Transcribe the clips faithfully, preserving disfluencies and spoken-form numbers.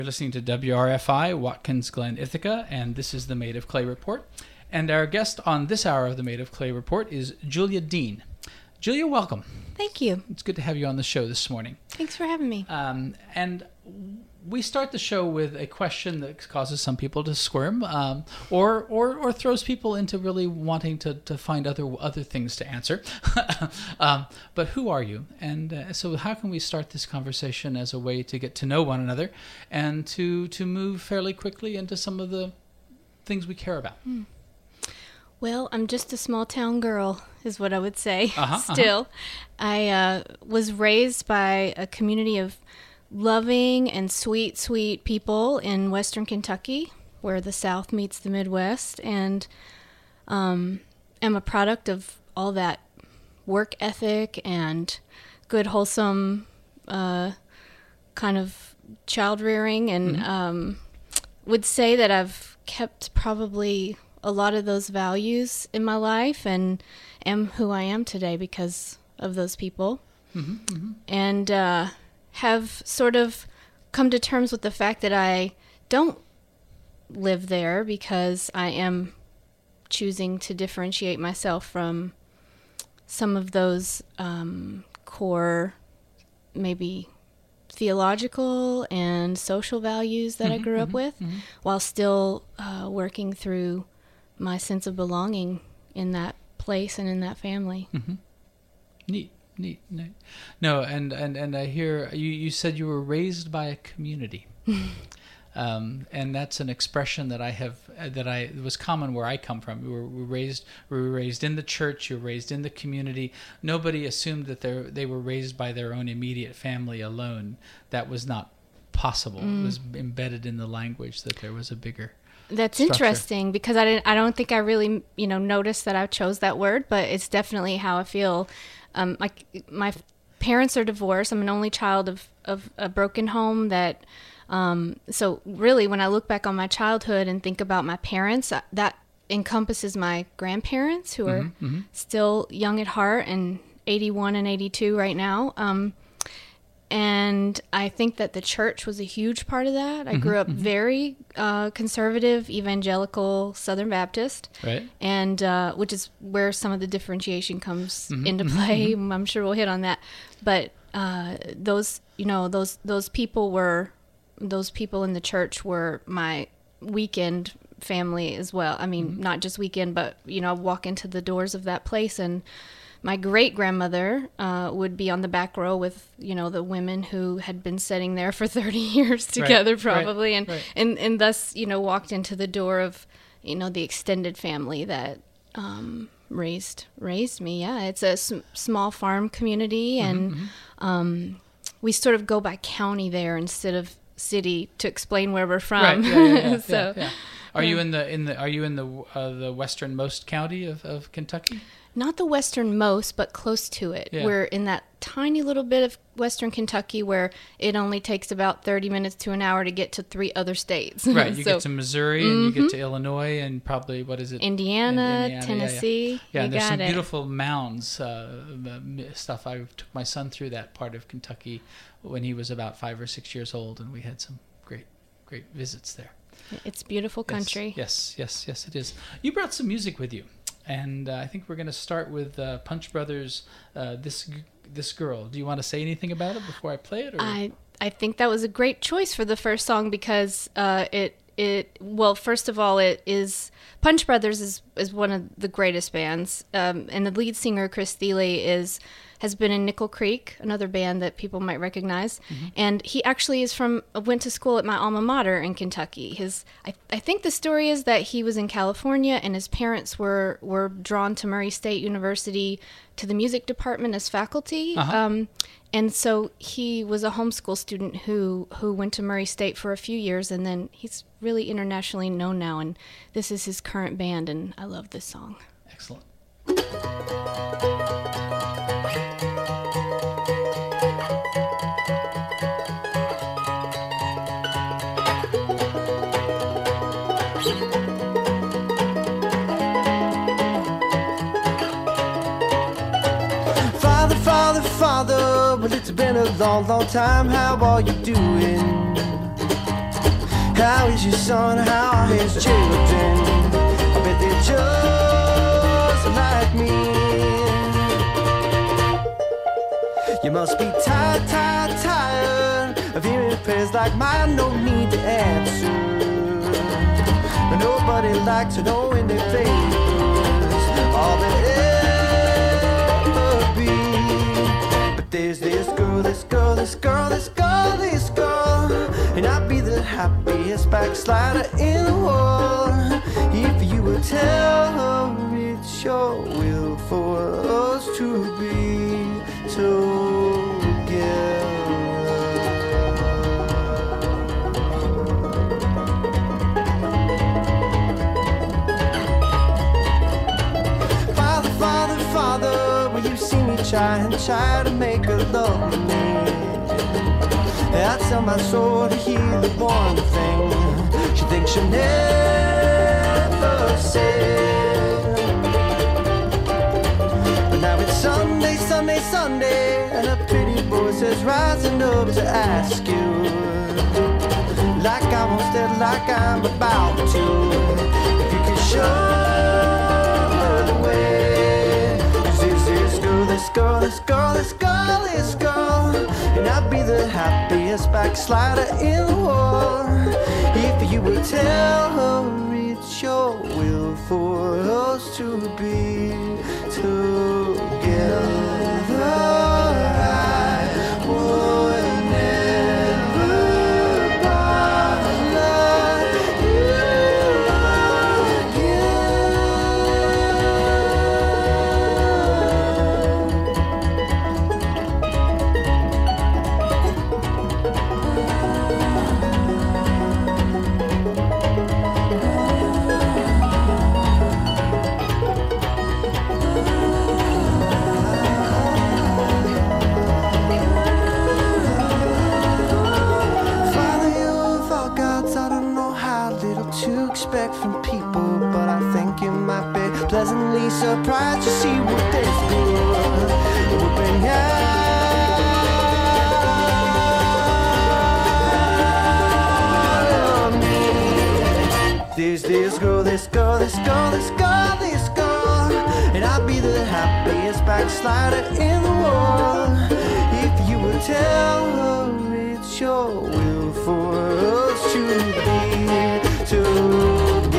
You're listening to W R F I, Watkins Glen, Ithaca, and this is the Made of Clay Report. And our guest on this hour of the Made of Clay Report is Julia Dean. Julia, welcome. Thank you. It's good to have you on the show this morning. Thanks for having me. Um, and we start the show with a question that causes some people to squirm, um, or, or or throws people into really wanting to, to find other other things to answer. um, but who are you? And uh, so how can we start this conversation as a way to get to know one another and to, to move fairly quickly into some of the things we care about? Hmm. Well, I'm just a small town girl, is what I would say. Uh-huh, Still, uh-huh. I uh, was raised by a community of loving and sweet, sweet people in Western Kentucky, where the South meets the Midwest, and um, am a product of all that work ethic and good, wholesome uh, kind of child rearing, and Mm-hmm. um, would say that I've kept probably a lot of those values in my life and am who I am today because of those people. Mm-hmm, mm-hmm. And uh, have sort of come to terms with the fact that I don't live there because I am choosing to differentiate myself from some of those um, core, maybe theological and social values that Mm-hmm, I grew mm-hmm, up with, mm-hmm. while still uh, working through my sense of belonging in that place and in that family. Mm-hmm. Neat, neat, neat. No, and, and, and I hear you, you said you were raised by a community. um, and that's an expression that I have, uh, that I, it was common where I come from. We were, we were raised, we were raised in the church, you were raised in the community. Nobody assumed that they they were raised by their own immediate family alone. That was not possible. Mm. It was embedded in the language that there was a bigger That's structure. Interesting because I didn't. I don't think I really, you know, noticed that I chose that word, but it's definitely how I feel. Um, like my parents are divorced. I'm an only child of, of a broken home. That, um, so really, when I look back on my childhood and think about my parents, that encompasses my grandparents who are Mm-hmm, mm-hmm. still young at heart and eighty-one and eighty-two right now. Um, And I think that the church was a huge part of that. I Mm-hmm, grew up mm-hmm. very uh, conservative, evangelical, Southern Baptist, Right. and uh, which is where some of the differentiation comes Mm-hmm, into mm-hmm, play. mm-hmm. I'm sure we'll hit on that. But uh, those, you know, those those people were those people in the church were my weekend family as well. I mean, Mm-hmm. not just weekend, but you know, walk into the doors of that place and. My great-grandmother uh, would be on the back row with, you know, the women who had been sitting there for thirty years together, Right, probably, right, and, right. and and thus, you know, walked into the door of, you know, the extended family that um, raised raised me. Yeah, it's a s- small farm community, and Mm-hmm. um, we sort of go by county there instead of city to explain where we're from. Right. Yeah, yeah, yeah, so, yeah, yeah. Are yeah. you in the in the Are you in the uh, the westernmost county of, of Kentucky? Not the westernmost, but close to it. Yeah. We're in that tiny little bit of western Kentucky where it only takes about thirty minutes to an hour to get to three other states. Right. You So, get to Missouri and you get to Illinois and probably, what is it? Indiana, In- Indiana, Tennessee. Yeah, yeah. yeah you and there's got some it. beautiful mounds, uh, m- stuff. I took my son through that part of Kentucky when he was about five or six years old, and we had some great, great visits there. It's beautiful Yes, country. Yes, yes, yes, it is. You brought some music with you. And uh, I think we're going to start with uh, Punch Brothers' uh, "This G- This Girl." Do you want to say anything about it before I play it? Or? I I think that was a great choice for the first song because uh, it it well first of all it is Punch Brothers is is one of the greatest bands, um, and the lead singer Chris Thiele is has been in Nickel Creek, another band that people might recognize, Mm-hmm. and he actually is from went to school at my alma mater in Kentucky. His I, I think the story is that he was in California and his parents were were drawn to Murray State University to the music department as faculty. Uh-huh. Um, and so he was a homeschool student who, who went to Murray State for a few years, and then he's really internationally known now, and this is his current band, and I love this song. Excellent. Father, Father, Father, well it's been a long, long time, how are you doing? How is your son? How are his children? I bet they're just like me. You must be tired, tired, tired of hearing prayers like mine. No need to answer. But nobody likes to know when they play blues. All that ever be. But there's this girl, this girl, this girl, this girl, this girl, and I'd be the happiest backslider in the world if you would tell her it's your will for us to be together. Father, Father, Father, will you see me try and try to make her love me? I tell my soul to hear the one thing she thinks she'll never say. But now it's Sunday, Sunday, Sunday, and a pretty voice is rising up to ask you, like I once did, like I'm about to, if you could show her the way. 'Cause this, this girl, this girl, this girl, this girl, this girl, and I'd be the happiest backslider in the world if you would tell her it's your will for us to be together. I would never bother you from people, but I think you might be pleasantly surprised to see what this good would bring out of me. There's this girl, this girl, this girl, this girl, this girl, and I'd be the happiest backslider in the world if you would tell her it's your will for us to be together.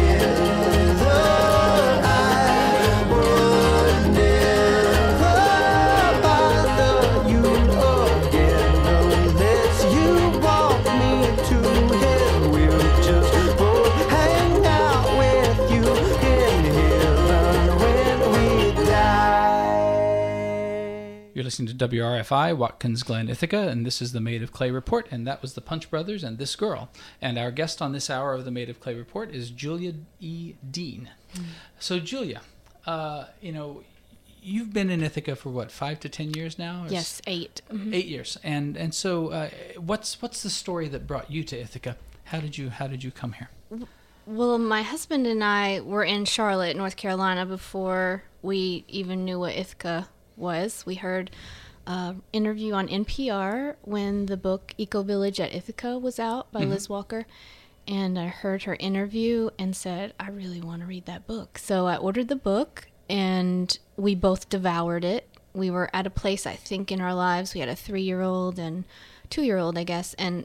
You're listening to W R F I, Watkins Glen, Ithaca, and this is the Made of Clay Report, and that was the Punch Brothers and This Girl. And our guest on this hour of the Made of Clay Report is Julia E. Dean. Mm. So, Julia, uh, you know, you've been in Ithaca for what, five to ten years now? Or yes, eight. Mm-hmm. Eight years. And and so, uh, what's what's the story that brought you to Ithaca? How did you how did you come here? Well, my husband and I were in Charlotte, North Carolina, before we even knew what Ithaca was. We heard an interview on N P R when the book Eco Village at Ithaca was out by mm-hmm. Liz Walker, and I heard her interview and said, I really want to read that book. So I ordered the book, and we both devoured it. We were at a place, I think, in our lives. We had a three-year-old and two-year-old, I guess, and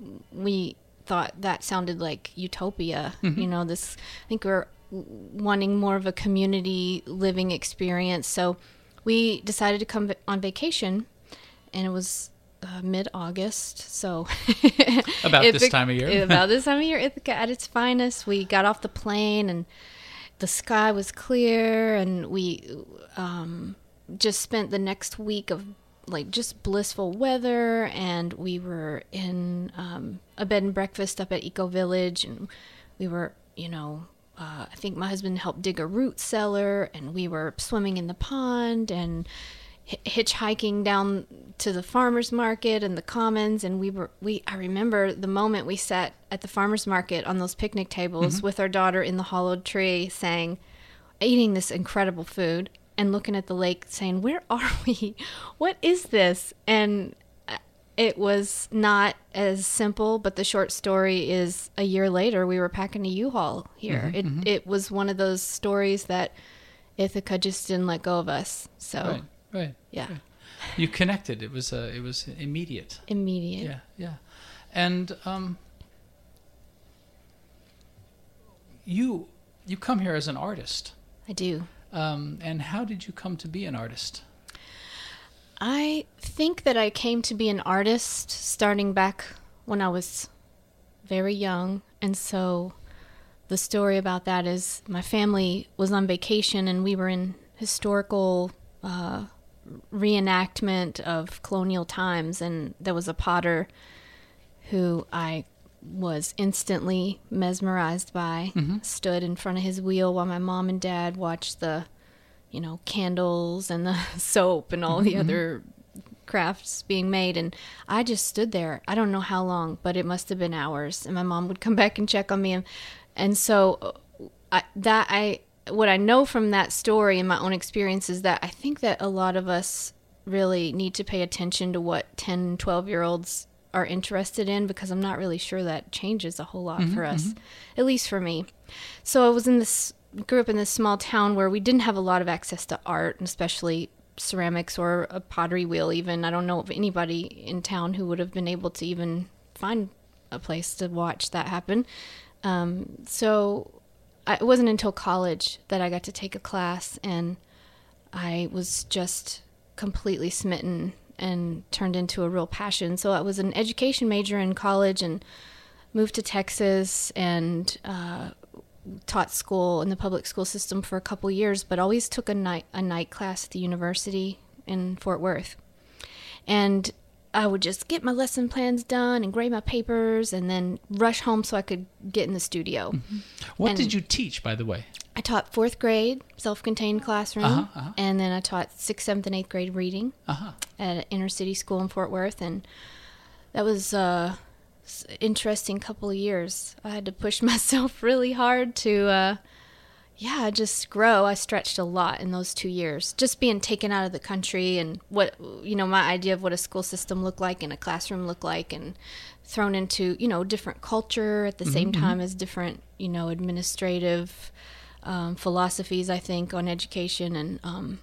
we thought that sounded like utopia. Mm-hmm. You know, this, I think we're wanting more of a community living experience. So we decided to come on vacation, and it was uh, mid-August, so about Ithaca, this time of year. about this time of year, Ithaca at its finest. We got off the plane, and the sky was clear, and we um, just spent the next week of like just blissful weather, and we were in um, a bed and breakfast up at Eco Village, and we were, you know. Uh, I think my husband helped dig a root cellar, and we were swimming in the pond and h- hitchhiking down to the farmer's market and the commons. And we were, we, I remember the moment we sat at the farmer's market on those picnic tables mm-hmm. with our daughter in the hollowed tree saying, eating this incredible food and looking at the lake saying, where are we? What is this? And it was not as simple, but the short story is a year later we were packing a U-Haul here. Mm-hmm, it mm-hmm. it was one of those stories that Ithaca just didn't let go of us. So Right, right. yeah, right. You connected. It was uh, it was immediate. immediate. Yeah, yeah. And um, you you come here as an artist. I do. Um, and how did you come to be an artist? I think that I came to be an artist starting back when I was very young. And so the story about that is my family was on vacation and we were in historical uh, reenactment of colonial times. And there was a potter who I was instantly mesmerized by, Mm-hmm. stood in front of his wheel while my mom and dad watched the, you know, candles and the soap and all the Mm-hmm. other crafts being made. And I just stood there. I don't know how long, but it must have been hours. And my mom would come back and check on me. And, and so I, that I, what I know from that story and my own experience is that I think that a lot of us really need to pay attention to what ten, twelve year olds are interested in, because I'm not really sure that changes a whole lot Mm-hmm, for us, at least for me. So I was in this, grew up in this small town where we didn't have a lot of access to art, and especially ceramics or a pottery wheel even. I don't know of anybody in town who would have been able to even find a place to watch that happen. Um, so I, it wasn't until college that I got to take a class, and I was just completely smitten and turned into a real passion. So I was an education major in college and moved to Texas and uh, taught school in the public school system for a couple years, but always took a night a night class at the university in Fort Worth. And I would just get my lesson plans done and grade my papers and then rush home so I could get in the studio. Mm-hmm. What And did you teach, by the way? I taught fourth grade, self-contained classroom, Uh-huh, uh-huh. and then I taught sixth, seventh, and eighth grade reading Uh-huh. at an inner city school in Fort Worth, and that was uh, s- interesting couple of years. I had to push myself really hard to, uh, yeah, just grow. I stretched a lot in those two years, just being taken out of the country and what, you know, my idea of what a school system looked like and a classroom looked like, and thrown into, you know, different culture at the same time as different, you know, administrative um, philosophies, I think, on education. And um,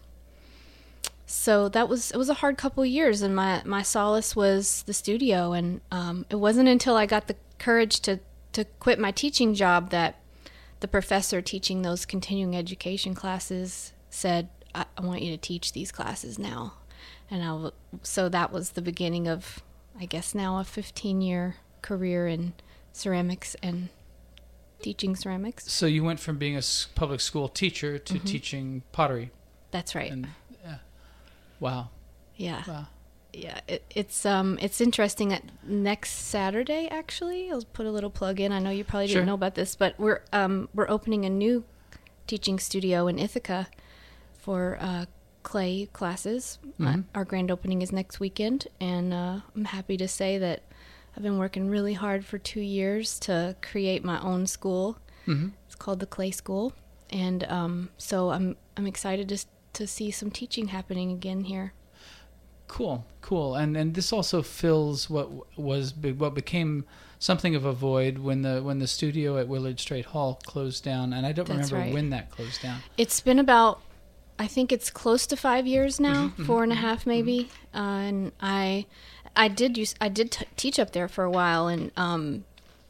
so that was, it was a hard couple of years, and my, my solace was the studio. And um, it wasn't until I got the courage to, to quit my teaching job that the professor teaching those continuing education classes said, I, I want you to teach these classes now. And I w- so that was the beginning of, I guess now, a fifteen-year career in ceramics and teaching ceramics. So you went from being a s- public school teacher to Mm-hmm. teaching pottery. That's right. And yeah. Wow. yeah. Wow. Yeah, it, it's um, it's interesting that next Saturday, actually, I'll put a little plug in. I know you probably Sure. didn't know about this, but we're um, we're opening a new teaching studio in Ithaca for uh, clay classes. Uh, Mhm. our grand opening is next weekend, and uh, I'm happy to say that I've been working really hard for two years to create my own school. Mm-hmm. It's called the Clay School, and um, so I'm I'm excited to to see some teaching happening again here. Cool, cool, and and this also fills what w- was be- what became something of a void when the when the studio at Willard Straight Hall closed down, and I don't That's remember right. when that closed down. It's been about, I think it's close to five years now, Mm-hmm, four and a half maybe. Uh, and I, I did use, I did t- teach up there for a while, and um,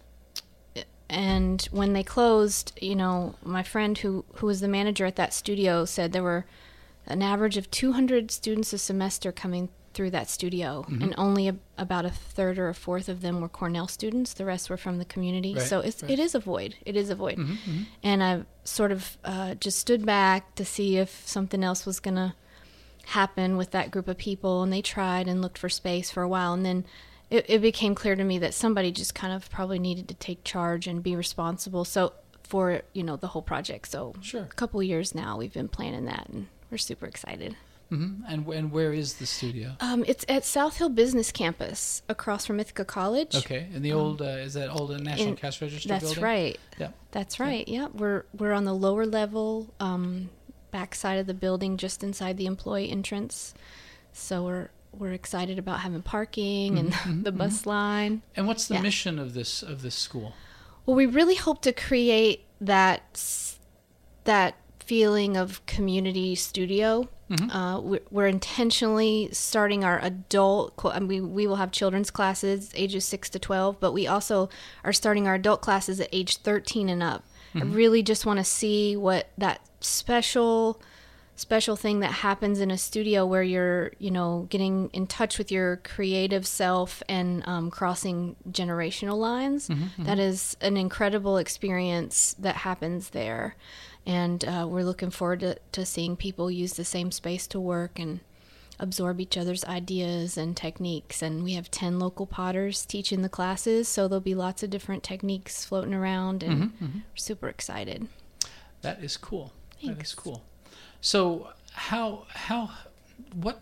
and when they closed, you know, my friend who who was the manager at that studio said there were an average of two hundred students a semester coming through that studio, Mm-hmm. and only a, about a third or a fourth of them were Cornell students. The rest were from the community. Right, so it's right. it is a void. It is a void. Mhm, mhm. And I sort of uh, just stood back to see if something else was going to happen with that group of people. And they tried and looked for space for a while. And then it, it became clear to me that somebody just kind of probably needed to take charge and be responsible. So for, you know, the whole project. So Sure. a couple of years now we've been planning that, and we're super excited. Mm-hmm. And and where is the studio? Um, it's at South Hill Business Campus across from Ithaca College. Okay, in the old uh, is that old uh, National in- Cash Register That's building? right. Yeah. That's right. Yeah, we're we're on the lower level, um, back side of the building, just inside the employee entrance. So we're we're excited about having parking and Mm-hmm, the bus mm-hmm. line. And what's the Yeah. mission of this of this school? Well, we really hope to create that s- that feeling of community studio. Mhm. Uh, we're, we're intentionally starting our adult. co- I mean, we will have children's classes ages six to twelve, but we also are starting our adult classes at age thirteen and up. I really just want to see what that special special thing that happens in a studio where you're, you know, getting in touch with your creative self and um, crossing generational lines. That is an incredible experience that happens there. And uh, we're looking forward to, to seeing people use the same space to work and absorb each other's ideas and techniques. And we have ten local potters teaching the classes, so there'll be lots of different techniques floating around, and we're super excited. That is cool. That is Thanks. cool. So how how what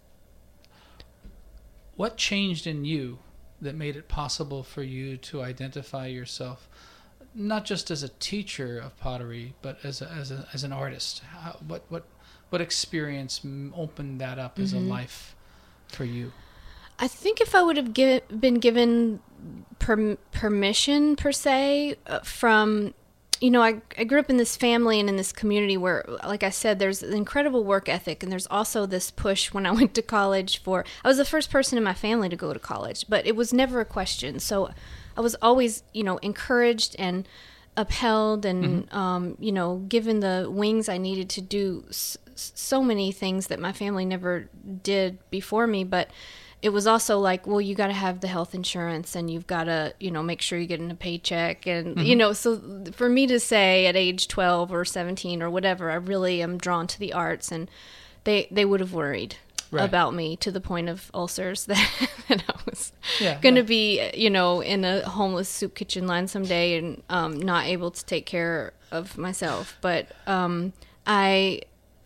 what changed in you that made it possible for you to identify yourself not just as a teacher of pottery, but as a, as a, as an artist? How, what what what experience m- opened that up as a life for you? I think if I would have gi- been given per- permission, per se, uh, from, you know, I, I grew up in this family and in this community where, like I said, there's an incredible work ethic, and there's also this push when I went to college for, I was the first person in my family to go to college, but it was never a question. So I was always, you know, encouraged and upheld and, um, you know, given the wings I needed to do s- so many things that my family never did before me. But it was also like, well, you got to have the health insurance, and you've got to, you know, make sure you're getting a paycheck. And, you know, so for me to say at age twelve or seventeen or whatever, I really am drawn to the arts, and they, they would have worried Right. about me to the point of ulcers that, that I was Yeah, going to yeah. be, you know, in a homeless soup kitchen line someday and um, not able to take care of myself. But um, I,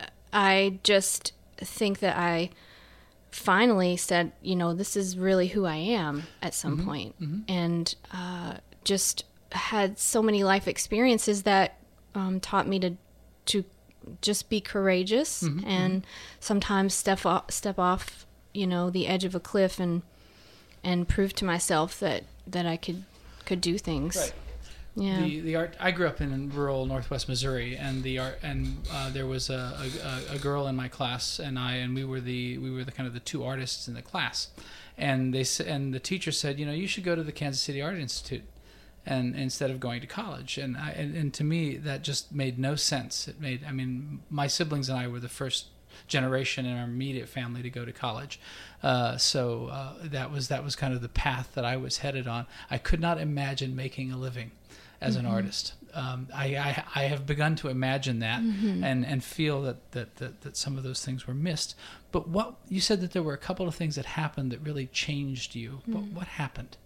I just think that I finally said, you know, this is really who I am at some Mm-hmm. point. And uh, just had so many life experiences that um, taught me to to just be courageous Mm-hmm, and sometimes step off, step off, you know, the edge of a cliff and and prove to myself that, that I could could do things. Right. Yeah. The the art. I grew up in rural Northwest Missouri, and the art and uh, there was a, a a girl in my class, and I and we were the we were the kind of the two artists in the class, and they s- and the teacher said, you know, you should go to the Kansas City Art Institute, and instead of going to college, and I and, and to me that just made no sense. It made I mean my siblings and I were the first generation in our immediate family to go to college, uh, so uh, that was that was kind of the path that I was headed on. I could not imagine making a living as an artist. Um, I, I I have begun to imagine that and, and feel that, that, that, that some of those things were missed. But what you said that there were a couple of things that happened that really changed you. What, what happened?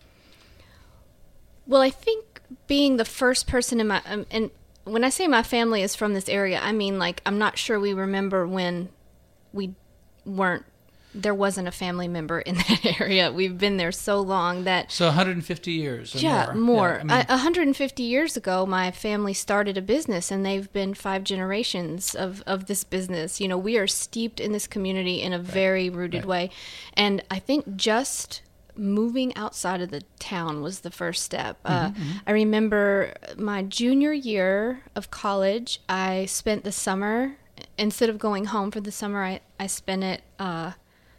Well, I think being the first person in my, um, and when I say my family is from this area, I mean, like, I'm not sure we remember when we weren't, there wasn't a family member in that area. We've been there so long that... So one hundred fifty years or Yeah, more. more. Yeah, I mean, I one hundred fifty years ago, my family started a business, and they've been five generations of, of this business. You know, we are steeped in this community in a very rooted Right. way. And I think just moving outside of the town was the first step. Uh, I remember my junior year of college, I spent the summer, instead of going home for the summer, I, I spent it uh,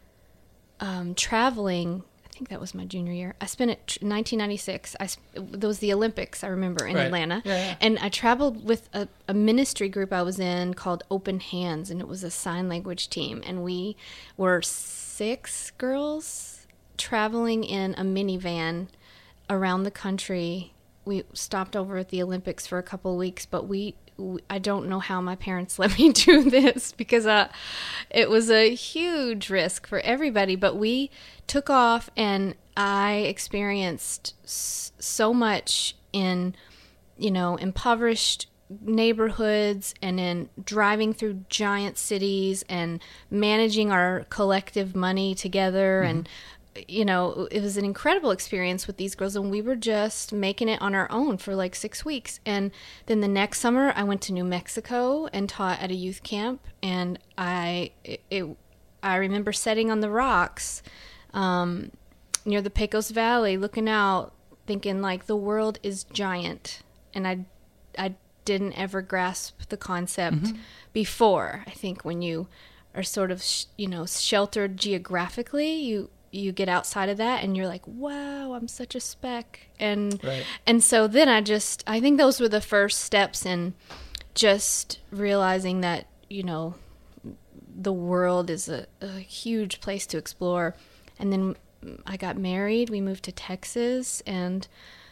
um, traveling. I think that was my junior year. I spent it in nineteen ninety-six. I sp- there was the Olympics, I remember, in Right. Atlanta. Yeah, yeah. And I traveled with a, a ministry group I was in called Open Hands, and it was a sign language team. And we were six girls traveling in a minivan around the country. We stopped over at the Olympics for a couple of weeks, but we, we I don't know how my parents let me do this because uh, it was a huge risk for everybody. But we took off, and I experienced s- so much in, you know, impoverished neighborhoods and in driving through giant cities and managing our collective money together. Mm-hmm. And you know, it was an incredible experience with these girls, and we were just making it on our own for like six weeks. And then the next summer I went to New Mexico and taught at a youth camp, and I it, it I remember sitting on the rocks um, near the Pecos Valley, looking out, thinking like the world is giant, and I, I didn't ever grasp the concept mm-hmm. before. I think when you are sort of sh- you know sheltered geographically, you you get outside of that, and you're like, wow, I'm such a speck, and right. and so then I just I think those were the first steps in just realizing that, you know, the world is a, a huge place to explore. And then I got married. We moved to Texas, and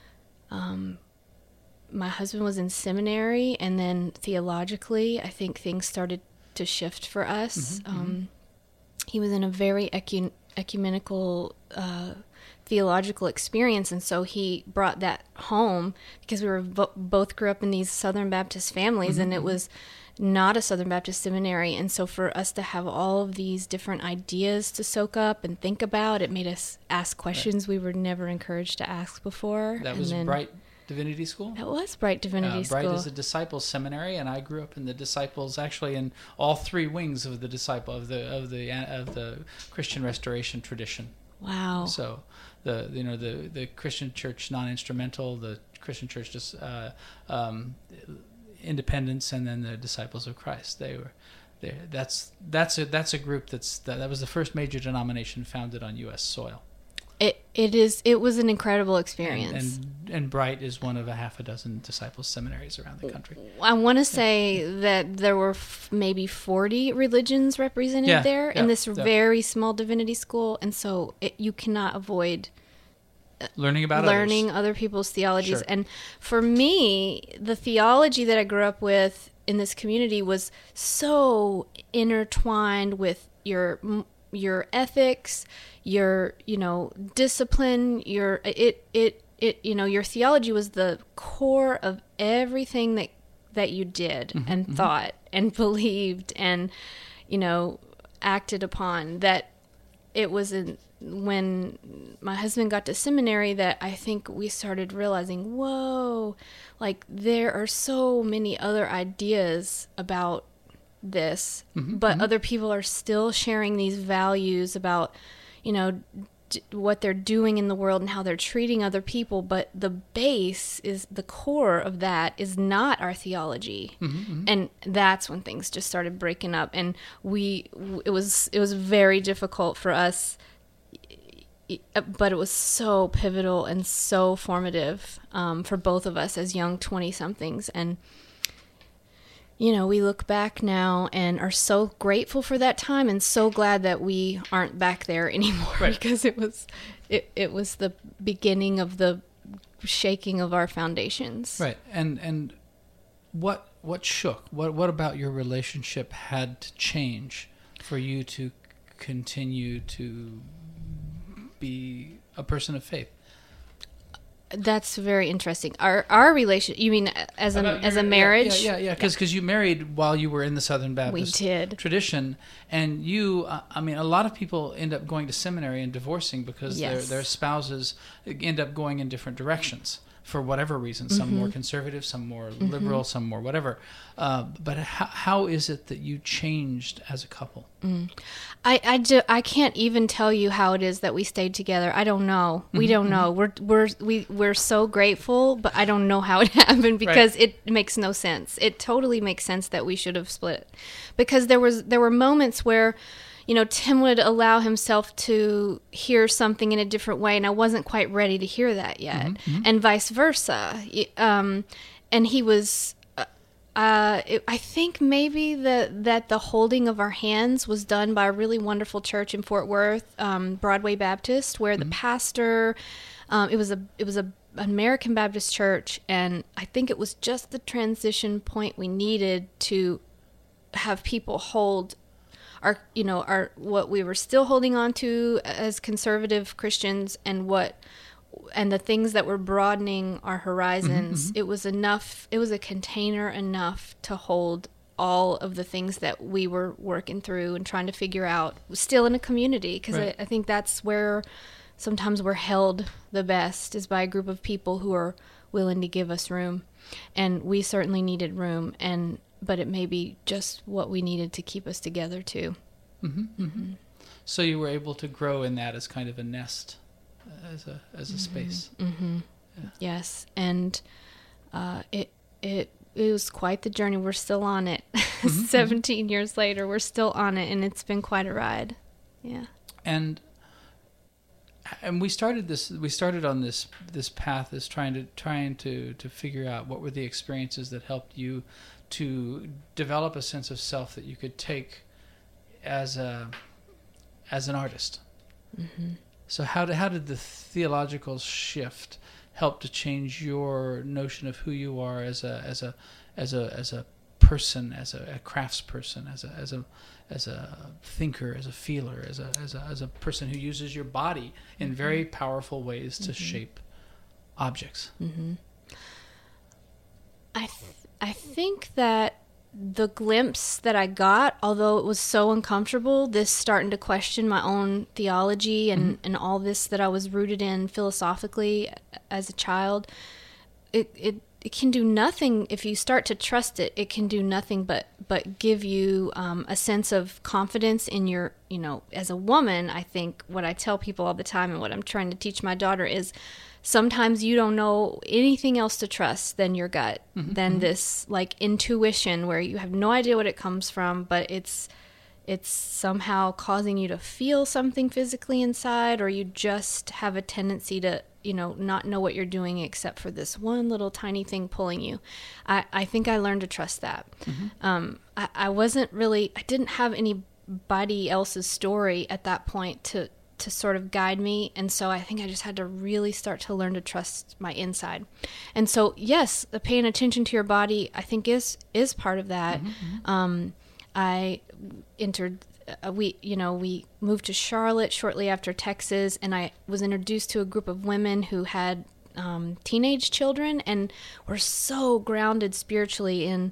um, my husband was in seminary. And then theologically, I think things started to shift for us. Mm-hmm, um, mm-hmm. He was in a very ecu- ecumenical uh, theological experience, and so he brought that home because we were vo- both grew up in these Southern Baptist families, mm-hmm. and it was not a Southern Baptist seminary. And so for us to have all of these different ideas to soak up and think about, it made us ask questions right. we were never encouraged to ask before. That and was then, Bright Divinity School? That was Bright Divinity uh, School. Bright is a disciples seminary, and I grew up in the disciples, actually in all three wings of the disciple of the of the of the Christian Restoration tradition. Wow. So the you know the the Christian Church non-instrumental, the Christian Church just uh, um, Independence, and then the Disciples of Christ. They were there. That's that's a that's a group that's that, that was the first major denomination founded on U S soil. It it is it was an incredible experience. And, and and Bright is one of a half a dozen disciples seminaries around the country. I want to say yeah. that there were f- maybe forty religions represented yeah, there yeah, in this yeah. very small divinity school, and so it, you cannot avoid learning about learning others. other people's theologies. Sure. And for me, the theology that I grew up with in this community was so intertwined with your your ethics, your you know discipline, your it it it you know your theology was the core of everything that that you did mm-hmm, and mm-hmm. thought and believed and you know acted upon. That it was in, when my husband got to seminary that I think we started realizing, whoa, like there are so many other ideas about this, mm-hmm, but mm-hmm. other people are still sharing these values about, you know, d- what they're doing in the world and how they're treating other people. But the base is the core of that is not our theology. Mm-hmm, mm-hmm. And that's when things just started breaking up. And we, it was, it was very difficult for us, but it was so pivotal and so formative um, for both of us as young twenty-somethings. And, you know, we look back now and are so grateful for that time and so glad that we aren't back there anymore right. because it was it, it was the beginning of the shaking of our foundations. Right. And and what what shook? What what about your relationship had to change for you to continue to be a person of faith? That's very interesting. Our our relation. You mean as a About as your, a marriage? Yeah, yeah, yeah. Because yeah, because you married while you were in the Southern Baptist we did. tradition, and you. Uh, I mean, a lot of people end up going to seminary and divorcing because yes. their their spouses end up going in different directions for whatever reason. Some mm-hmm. more conservative, some more mm-hmm. liberal, some more whatever. Uh, but how how is it that you changed as a couple? Mm. I I, do, I can't even tell you how it is that we stayed together. I don't know. We mm-hmm. don't know. We're we're we we're so grateful, but I don't know how it happened because right. it makes no sense. It totally makes sense that we should have split, because there was there were moments where, you know, Tim would allow himself to hear something in a different way, and I wasn't quite ready to hear that yet, mm-hmm. and vice versa. Um, and he was. Uh, it, I think maybe the, that the holding of our hands was done by a really wonderful church in Fort Worth, um, Broadway Baptist, where mm-hmm. the pastor, um, it was a it was a an American Baptist church, and I think it was just the transition point we needed to have people hold our, you know, our what we were still holding on to as conservative Christians, and what. And the things that were broadening our horizons, mm-hmm. it was enough, it was a container enough to hold all of the things that we were working through and trying to figure out, still in a community, because right. I, I think that's where sometimes we're held the best, is by a group of people who are willing to give us room. And we certainly needed room, and but it may be just what we needed to keep us together too. Mm-hmm. Mm-hmm. So you were able to grow in that as kind of a nest, uh, as a as a Mm-hmm. space. Mm-hmm. Yeah. Yes, and uh, it it it was quite the journey. We're still on it. Mm-hmm. Seventeen years later, we're still on it, and it's been quite a ride. Yeah. And and we started this. We started on this this path as trying to trying to to figure out what were the experiences that helped you to develop a sense of self that you could take as a as an artist. Mm-hmm. So how did how did the theological shift help to change your notion of who you are as a as a as a as a person, as a, a craftsperson, as a as a as a thinker, as a feeler, as a as a as a person who uses your body in Mm-hmm. very powerful ways to Mm-hmm. shape objects? Mm-hmm. I th- I think that the glimpse that I got, although it was so uncomfortable, this starting to question my own theology and, Mm-hmm. and all this that I was rooted in philosophically as a child, it, it it can do nothing if you start to trust it. It can do nothing but but give you um, a sense of confidence in your, you know, as a woman. I think what I tell people all the time and what I'm trying to teach my daughter is sometimes you don't know anything else to trust than your gut, Mm-hmm. than this like intuition where you have no idea what it comes from, but it's it's somehow causing you to feel something physically inside, or you just have a tendency to, you know, not know what you're doing except for this one little tiny thing pulling you. I, I think I learned to trust that. Mm-hmm. Um, I, I wasn't really, I didn't have anybody else's story at that point to, to sort of guide me. And so I think I just had to really start to learn to trust my inside. And so, yes, paying attention to your body, I think is, is part of that. Mm-hmm. Um, I entered, uh, we, you know, we moved to Charlotte shortly after Texas, and I was introduced to a group of women who had um, teenage children and were so grounded spiritually in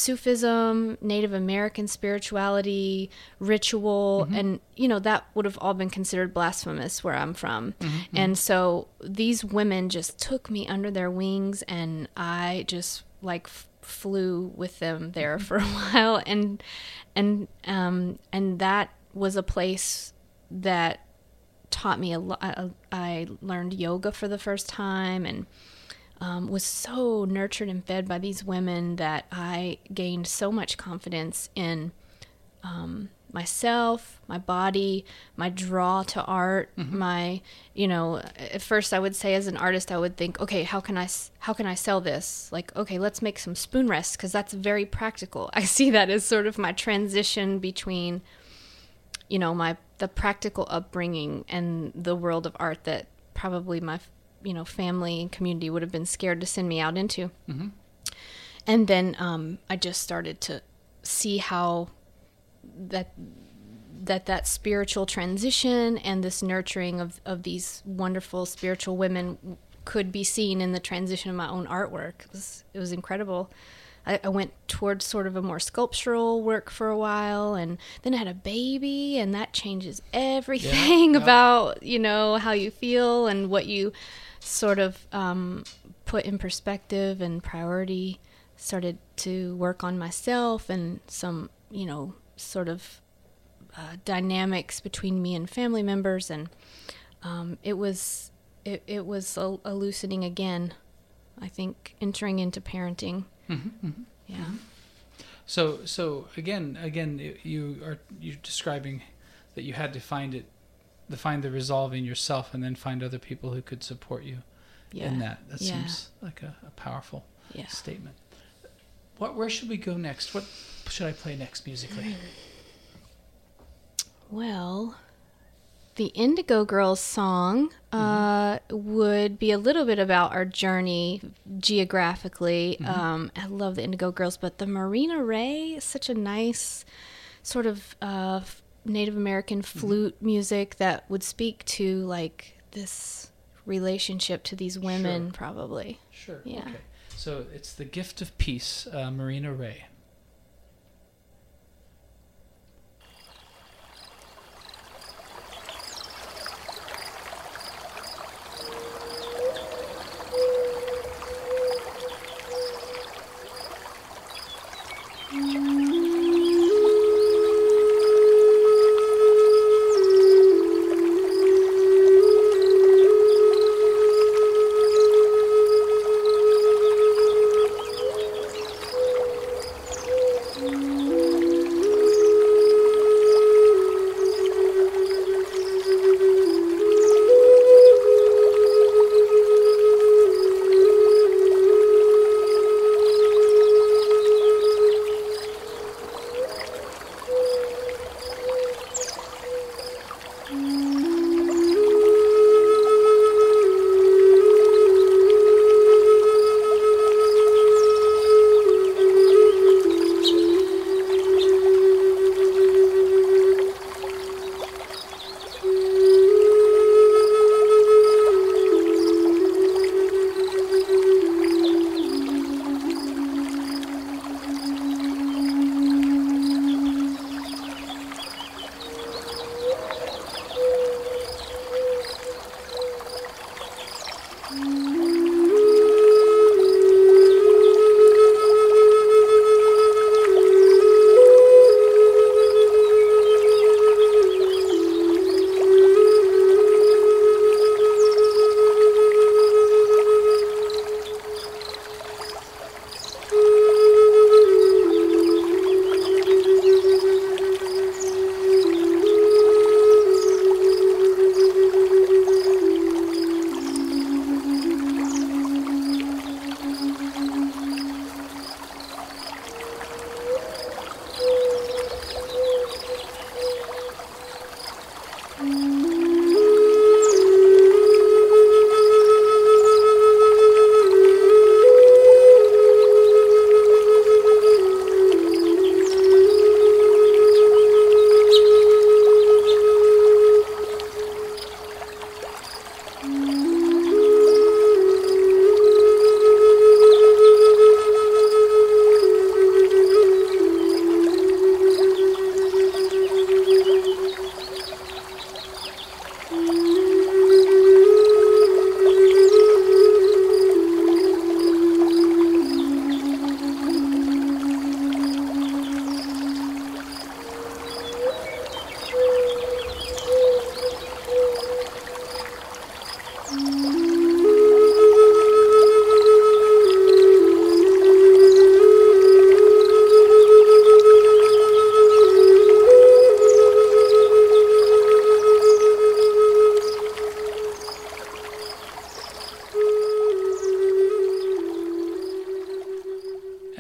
Sufism, Native American spirituality, ritual, Mm-hmm. and, you know, that would have all been considered blasphemous where I'm from. Mm-hmm. And so these women just took me under their wings, and I just like f- flew with them there for a while, and and um and that was a place that taught me a lot. I learned yoga for the first time, and um, was so nurtured and fed by these women that I gained so much confidence in um, myself, my body, my draw to art, Mm-hmm. my, you know, at first I would say as an artist, I would think, okay, how can I, how can I sell this? Like, okay, let's make some spoon rests, because that's very practical. I see that as sort of my transition between, you know, my, the practical upbringing and the world of art that probably my, you know, family and community would have been scared to send me out into. Mm-hmm. And then um, I just started to see how that that that spiritual transition and this nurturing of, of these wonderful spiritual women could be seen in the transition of my own artwork. It was, it was incredible. I, I went towards sort of a more sculptural work for a while, and then I had a baby, and that changes everything Yeah, yeah. about, you know, how you feel and what you sort of um, put in perspective and priority. Started to work on myself and some, you know, sort of uh, dynamics between me and family members, and um, it was it, it was a, a loosening again, I think, entering into parenting. Mm-hmm. Mm-hmm. Yeah. So, so again, again, you are you're describing that you had to find it, to find the resolve in yourself, and then find other people who could support you Yeah. in that. That Yeah. seems like a, a powerful Yeah. statement. What? Where should we go next? What should I play next musically? Well, the Indigo Girls song uh, would be a little bit about our journey geographically. Mhm. Um, I love the Indigo Girls, but the Marina Ray is such a nice sort of uh, f- Native American flute music that would speak to like this relationship to these women, Sure. probably. Sure. Yeah. Okay. So it's The Gift of Peace, uh, Marina Ray. Thank you.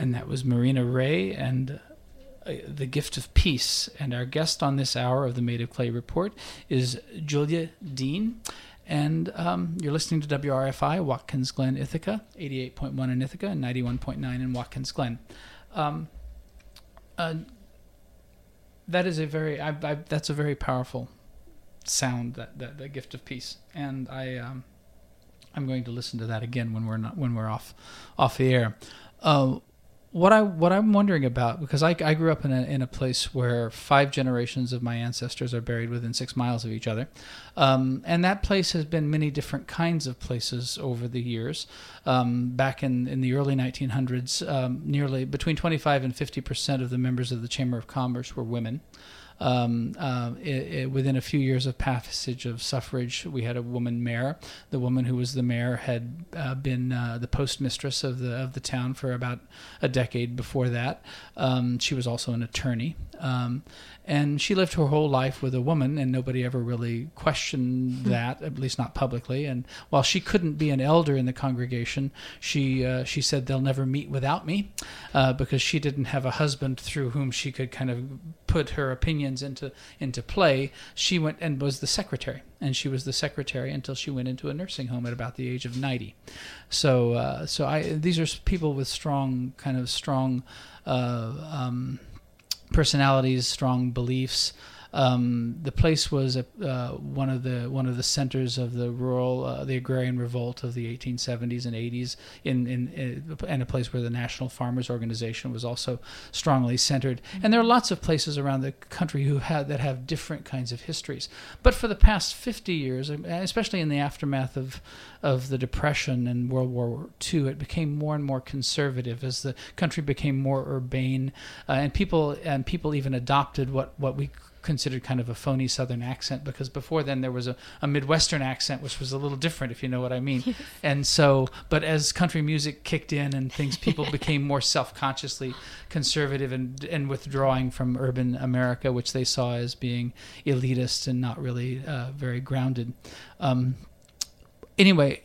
And that was Marina Ray and uh, The Gift of Peace. And our guest on this hour of the Made of Clay Report is Julia Dean. And um, you're listening to W R F I, Watkins Glen, Ithaca, eighty-eight point one in Ithaca and ninety-one point nine in Watkins Glen. Um, uh, that is a very, I, I, that's a very powerful sound, that, that, that Gift of Peace. And I, um, I'm going to listen to that again when we're not, when we're off, off the air. Uh, What I what I'm wondering about, because I, I grew up in a in a place where five generations of my ancestors are buried within six miles of each other, um, and that place has been many different kinds of places over the years. Um, back in, in the early nineteen hundreds, um, nearly between twenty-five and fifty percent of the members of the Chamber of Commerce were women. Um, uh, it, it, within a few years of passage of suffrage, we had a woman mayor. The woman who was the mayor had uh, been uh, the postmistress of the of the town for about a decade before that. Um, she was also an attorney, um, and she lived her whole life with a woman, and nobody ever really questioned that, at least not publicly. And while she couldn't be an elder in the congregation, she uh, she said, "They'll never meet without me," uh, because she didn't have a husband through whom she could kind of put her opinions into into play. She went and was the secretary, and she was the secretary until she went into a nursing home at about the age of ninety. So, uh, so I these are people with strong kind of strong uh, um, personalities, strong beliefs. Um, the place was a, uh, one of the one of the centers of the rural, uh, the agrarian revolt of the eighteen seventies and eighties, in, in, in and a place where the National Farmers Organization was also strongly centered. Mm-hmm. And there are lots of places around the country who have that have different kinds of histories. But for the past fifty years, especially in the aftermath of of the Depression and World War Two, it became more and more conservative as the country became more urbane, uh, and people and people even adopted what what we considered kind of a phony Southern accent, because before then there was a, a Midwestern accent, which was a little different, if you know what I mean. And so, but as country music kicked in and things, people became more self-consciously conservative and and withdrawing from urban America, which they saw as being elitist and not really uh, very grounded. Um, anyway,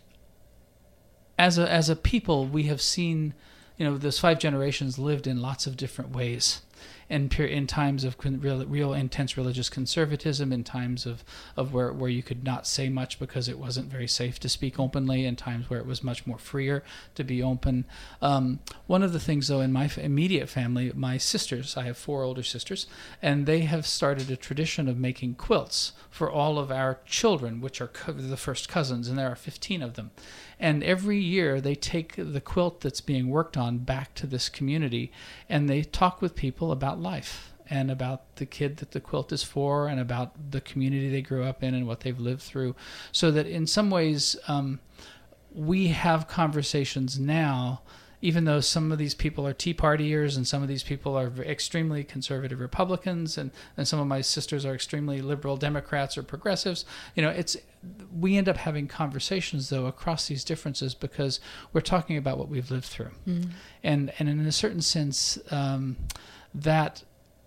as a as a people, we have seen, you know, those five generations lived in lots of different ways. And in times of real, real intense religious conservatism, in times of, of where, where you could not say much because it wasn't very safe to speak openly, in times where it was much more freer to be open. Um, one of the things, though, in my immediate family, my sisters, I have four older sisters, and they have started a tradition of making quilts for all of our children, which are co- the first cousins, and there are fifteen of them. And every year they take the quilt that's being worked on back to this community, and they talk with people about life and about the kid that the quilt is for and about the community they grew up in and what they've lived through. So that in some ways um, we have conversations now, even though some of these people are Tea Partiers and some of these people are extremely conservative Republicans, and, and some of my sisters are extremely liberal Democrats or progressives. You know, it's we end up having conversations, though, across these differences because we're talking about what we've lived through. Mm. And and in a certain sense, um, that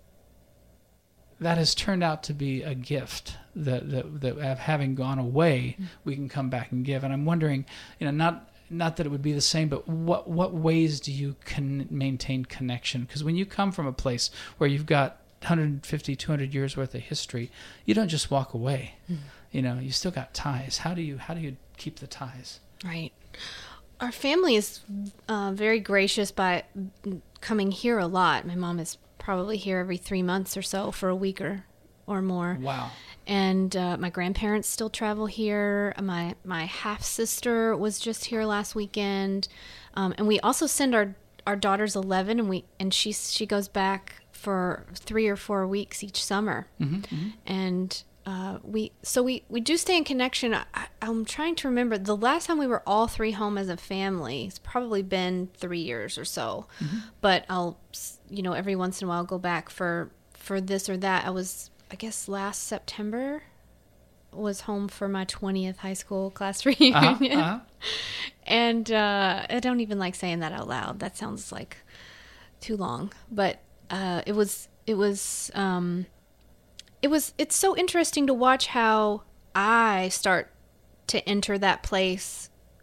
that has turned out to be a gift that, that, that having gone away, mm. we can come back and give. And I'm wondering, you know, not... Not that it would be the same, but what what ways do you can maintain connection? Because when you come from a place where you've got one hundred fifty, two hundred years worth of history, you don't just walk away. Mm. You know, you still got ties. How do you how do you keep the ties? Right. Our family is uh, very gracious by coming here a lot. My mom is probably here every three months or so for a week or, or more. Wow. And uh, my grandparents still travel here. My my half sister was just here last weekend, um, and we also send our, our daughter's eleven, and we and she she goes back for three or four weeks each summer, mm-hmm, mm-hmm. and uh, we so we, we do stay in connection. I, I'm trying to remember the last time we were all three home as a family. It's probably been three years or so, mm-hmm. but I'll you know every once in a while go back for for this or that. I was. I guess last September was home for my twentieth high school class reunion. Uh-huh, uh-huh. And uh, I don't even like saying that out loud. That sounds like too long. But uh, it was, it was, um, it was, it's so interesting to watch how I start to enter that place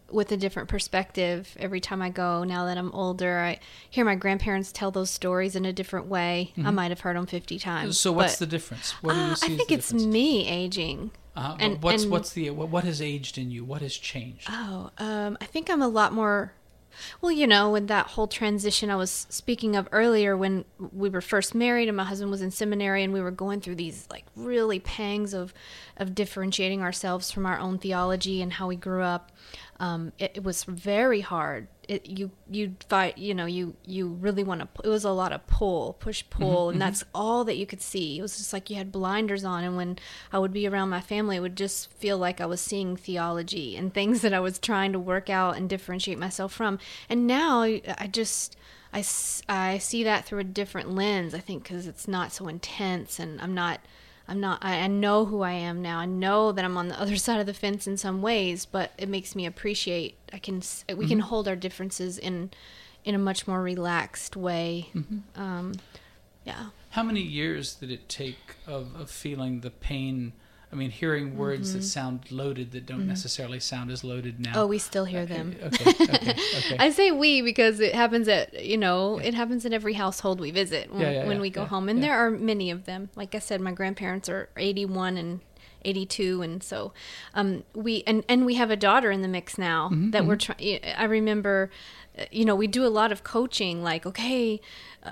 with a different perspective every time I go. Now that I'm older, I hear my grandparents tell those stories in a different way. Mm-hmm. I might have heard them fifty times. So what's the difference? What do you uh, see I think it's difference? me aging. Uh-huh. And what's and, what's the what, what has aged in you? What has changed? Oh, um, I think I'm a lot more. Well, you know, when that whole transition I was speaking of earlier, when we were first married and my husband was in seminary and we were going through these like really pangs of, of differentiating ourselves from our own theology and how we grew up, um, it, it was very hard. It, you you fight, you know, you you really want to. It was a lot of pull, push, pull, mm-hmm, and that's mm-hmm. all that you could see. It was just like you had blinders on, and when I would be around my family, it would just feel like I was seeing theology and things that I was trying to work out and differentiate myself from. And now I just I, I see that through a different lens. I think because it's not so intense, and I'm not. I'm not, I, I know who I am now. I know that I'm on the other side of the fence in some ways, but it makes me appreciate, I can, we mm-hmm. can hold our differences in, in a much more relaxed way. Mm-hmm. Um, yeah. How many years did it take of, of feeling the pain? I mean, hearing words mm-hmm. that sound loaded that don't mm-hmm. necessarily sound as loaded now. Oh, we still hear them. Okay, okay, okay. I say we because it happens at, you know, yeah. it happens in every household we visit when, yeah, yeah, when yeah, we go yeah, home. And yeah. there are many of them. Like I said, my grandparents are eighty-one and eighty-two. And so um, we, and, and we have a daughter in the mix now mm-hmm, that mm-hmm. we're trying. I remember, you know, we do a lot of coaching, like, okay,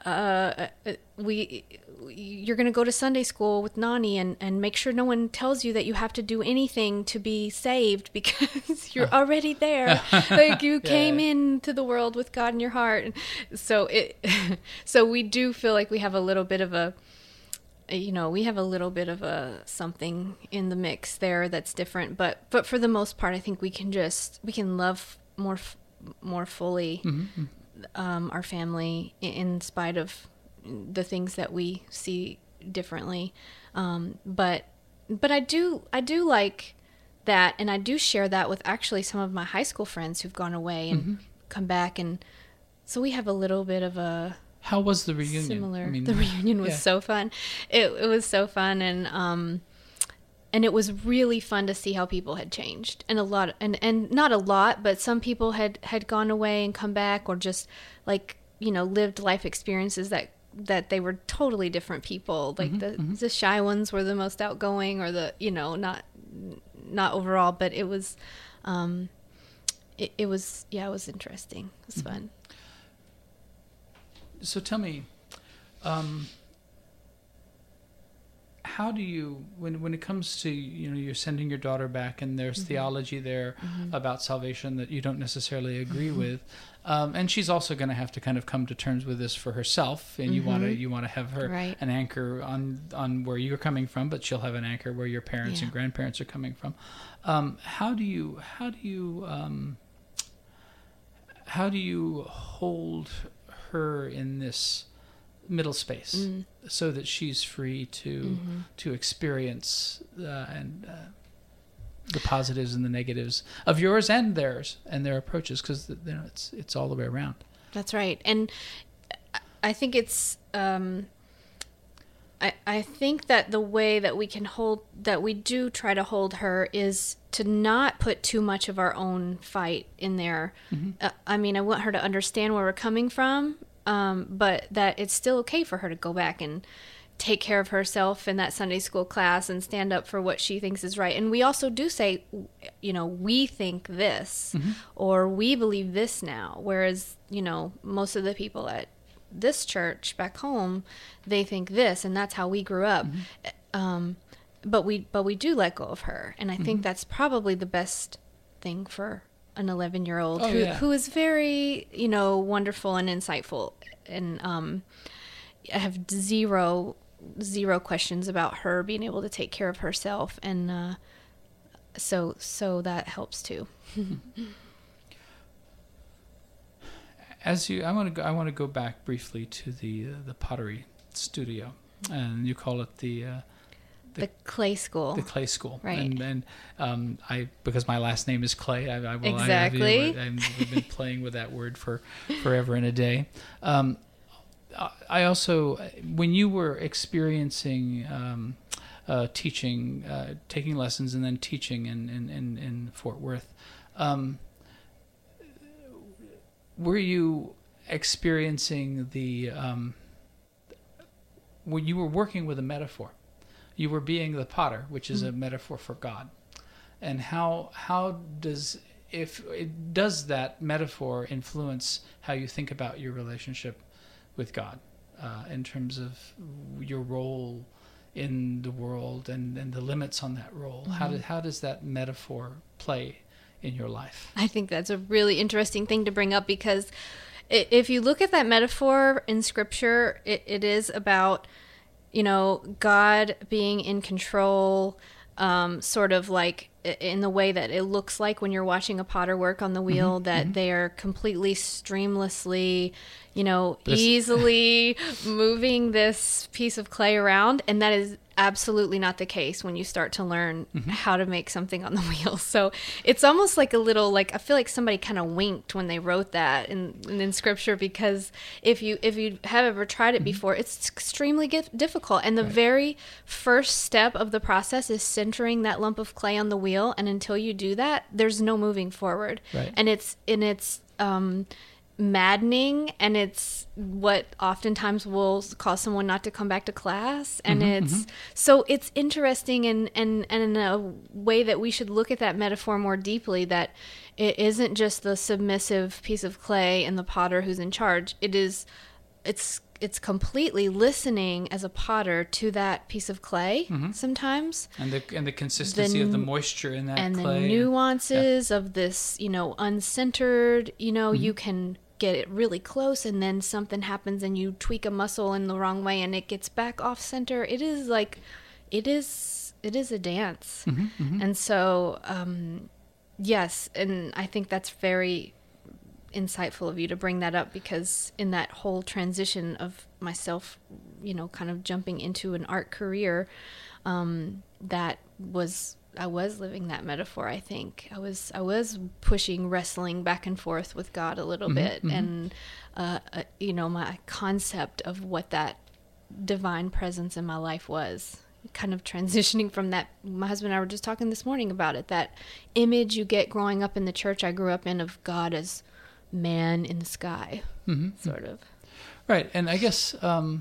uh, we... you're going to go to Sunday school with Nani and, and make sure no one tells you that you have to do anything to be saved because you're already there. Like you yeah. came into the world with God in your heart. So it, so we do feel like we have a little bit of a, you know, we have a little bit of a something in the mix there that's different. But, but for the most part, I think we can just, we can love more, more fully mm-hmm. um, our family in spite of the things that we see differently. Um, but, but I do, I do like that. And I do share that with actually some of my high school friends who've gone away and mm-hmm. come back. And so we have a little bit of a, how was the reunion? Similar. I mean, the reunion was yeah. so fun. It, it was so fun. And, um, and it was really fun to see how people had changed, and a lot, and, and not a lot, but some people had, had gone away and come back, or just like, you know, lived life experiences that, that they were totally different people. Like mm-hmm, the, mm-hmm. the shy ones were the most outgoing, or the, you know, not, not overall, but it was, um, it, it was, yeah, it was interesting. It was mm-hmm. fun. So tell me, um, how do you, when when it comes to, you know, you're sending your daughter back and there's mm-hmm. theology there mm-hmm. about salvation that you don't necessarily agree mm-hmm. with, um, and she's also going to have to kind of come to terms with this for herself, and mm-hmm. you want to you want to have her right. an anchor on on where you're coming from, but she'll have an anchor where your parents yeah. and grandparents are coming from. Um, how do you how do you um, how do you hold her in this middle space mm. so that she's free to mm-hmm. to experience uh, and uh, the positives and the negatives of yours and theirs and their approaches, because you know it's it's all the way around. That's right. And I think it's um I I think that the way that we can hold that we do try to hold her is to not put too much of our own fight in there. Mm-hmm. uh, I mean, I want her to understand where we're coming from, Um, but that it's still okay for her to go back and take care of herself in that Sunday school class and stand up for what she thinks is right. And we also do say, you know, we think this, mm-hmm. or we believe this now. Whereas, you know, most of the people at this church back home, they think this, and that's how we grew up. Mm-hmm. Um, but we, but we do let go of her. And I mm-hmm. think that's probably the best thing for an eleven year old oh, who, yeah. who is very, you know, wonderful and insightful. And, um, I have zero, zero questions about her being able to take care of herself. And, uh, so, so that helps too. As you, I want to go, I want to go back briefly to the, uh, the pottery studio, and you call it the, uh, The, the clay school. The clay school. Right. And, and um, I, because my last name is Clay, I, I will, exactly. I, I, I've been playing with that word for forever and a day. Um, I also, when you were experiencing um, uh, teaching, uh, taking lessons and then teaching in, in, in, in Fort Worth, um, were you experiencing the um, when you were working with a metaphor? You were being the potter, which is mm-hmm. a metaphor for God. And how how does if it, does that metaphor influence how you think about your relationship with God uh, in terms of your role in the world and, and the limits on that role? Mm-hmm. How did how does that metaphor play in your life? I think that's a really interesting thing to bring up, because if you look at that metaphor in Scripture, it, it is about, you know, God being in control, um, sort of like in the way that it looks like when you're watching a potter work on the wheel, mm-hmm, that mm-hmm. they are completely streamlessly, you know, this... easily moving this piece of clay around. And that is absolutely not the case when you start to learn mm-hmm. how to make something on the wheel. So it's almost like a little, like, I feel like somebody kind of winked when they wrote that in, in Scripture, because if you if you have ever tried it mm-hmm. before, it's extremely get, difficult. And the right. very first step of the process is centering that lump of clay on the wheel. And until you do that, there's no moving forward. Right. And it's, and it's, um, maddening, and it's what oftentimes will cause someone not to come back to class, and mm-hmm, it's mm-hmm. so it's interesting, and, and and in a way that we should look at that metaphor more deeply, that it isn't just the submissive piece of clay and the potter who's in charge. It is it's it's completely listening as a potter to that piece of clay mm-hmm. sometimes, and the and the consistency the, of the moisture in that and clay, and the nuances yeah. of this, you know, uncentered, you know, mm-hmm. you can get it really close, and then something happens and you tweak a muscle in the wrong way and it gets back off center. It is like, it is, it is a dance. Mm-hmm, mm-hmm. And so, um, yes. And I think that's very insightful of you to bring that up, because in that whole transition of myself, you know, kind of jumping into an art career, um, that was, I was living that metaphor. I think I was I was pushing, wrestling back and forth with God a little mm-hmm, bit, mm-hmm. and uh, uh, you know, my concept of what that divine presence in my life was, kind of transitioning from that. My husband and I were just talking this morning about it. That image you get growing up in the church I grew up in of God as man in the sky, mm-hmm. sort of. Right, and I guess. Um...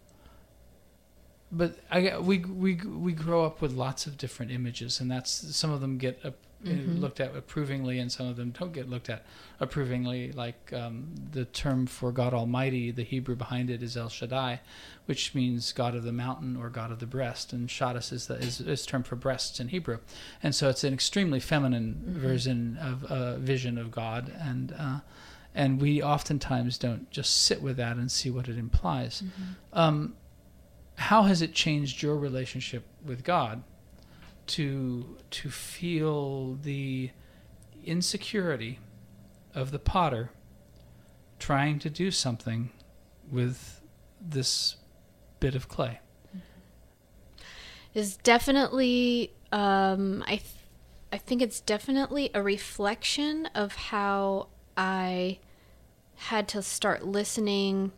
But I, we we we grow up with lots of different images, and that's some of them get uh, mm-hmm. looked at approvingly, and some of them don't get looked at approvingly. Like um, the term for God Almighty, the Hebrew behind it is El Shaddai, which means God of the mountain or God of the breast, and Shaddai is the is, is term for breasts in Hebrew, and so it's an extremely feminine mm-hmm. version of a uh, vision of God, and uh, and we oftentimes don't just sit with that and see what it implies. Mm-hmm. Um, How has it changed your relationship with God to to feel the insecurity of the potter trying to do something with this bit of clay? It's definitely, um, I, th- I think it's definitely a reflection of how I had to start listening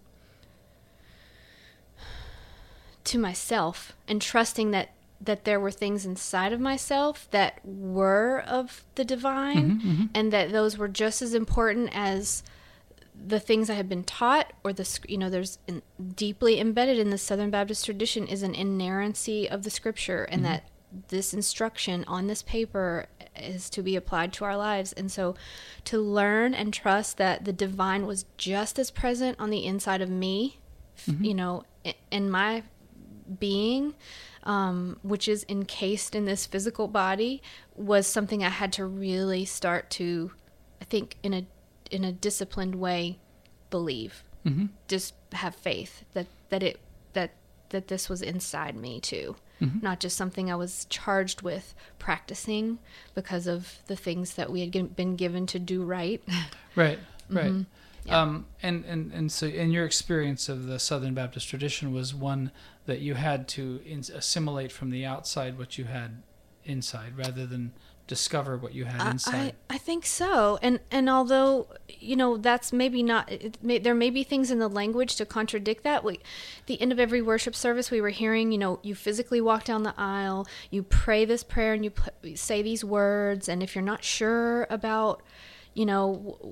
to myself and trusting that that there were things inside of myself that were of the divine, mm-hmm, mm-hmm. and that those were just as important as the things I had been taught, or the, you know, there's in, deeply embedded in the Southern Baptist tradition is an inerrancy of the Scripture, and mm-hmm. that this instruction on this paper is to be applied to our lives. And so to learn and trust that the divine was just as present on the inside of me, mm-hmm. you know, in my being, um, which is encased in this physical body, was something I had to really start to, I think, in a in a disciplined way, believe. Mm-hmm. Just have faith that, that it that that this was inside me too, mm-hmm. not just something I was charged with practicing because of the things that we had g- been given to do right. Right, right. Mm-hmm. Yeah. Um, and, and, and so in your experience of the Southern Baptist tradition was one that you had to in- assimilate from the outside what you had inside, rather than discover what you had inside. I, I think so. And and although, you know, that's maybe not, it may, there may be things in the language to contradict that. We, the end of every worship service, we were hearing, you know, you physically walk down the aisle, you pray this prayer, and you p- say these words. And if you're not sure about, you know,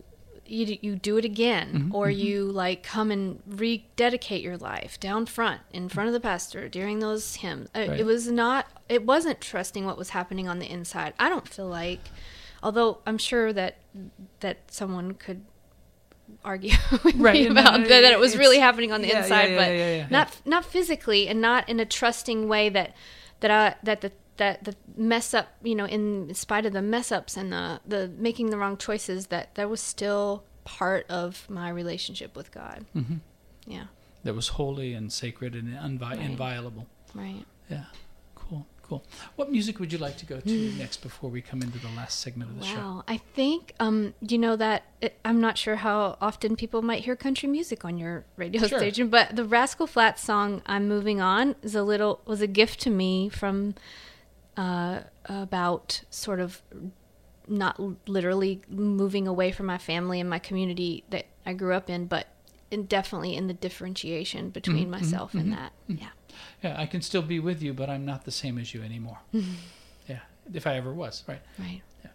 you you do it again, Mm-hmm, or mm-hmm. you like come and rededicate your life down front in front of the pastor during those hymns. Uh, Right. It was not. It wasn't trusting what was happening on the inside. I don't feel like, although I'm sure that that someone could argue with Right, me and, uh, about that, that it was it's- really happening on the yeah, inside, yeah, yeah, but yeah, yeah, yeah. not not physically, and not in a trusting way that that I that the that the mess up, you know, in spite of the mess ups and the the making the wrong choices, that that was still part of my relationship with God. Mm-hmm. Yeah, That was holy and sacred and invi- Right. inviolable. right. Yeah, cool, cool. What music would you like to go to next before we come into the last segment of the show? Wow, I think um, you know that it, I'm not sure how often people might hear country music on your radio Sure. station, but the Rascal Flatts song "I'm Moving On" is a little was a gift to me from uh, about sort of not l- literally moving away from my family and my community that I grew up in, but in definitely in the differentiation between Mhm, myself mhm, and mhm, that. mhm. Yeah. Yeah, I can still be with you, but I'm not the same as you anymore. Yeah, if I ever was, right? Right. Yeah.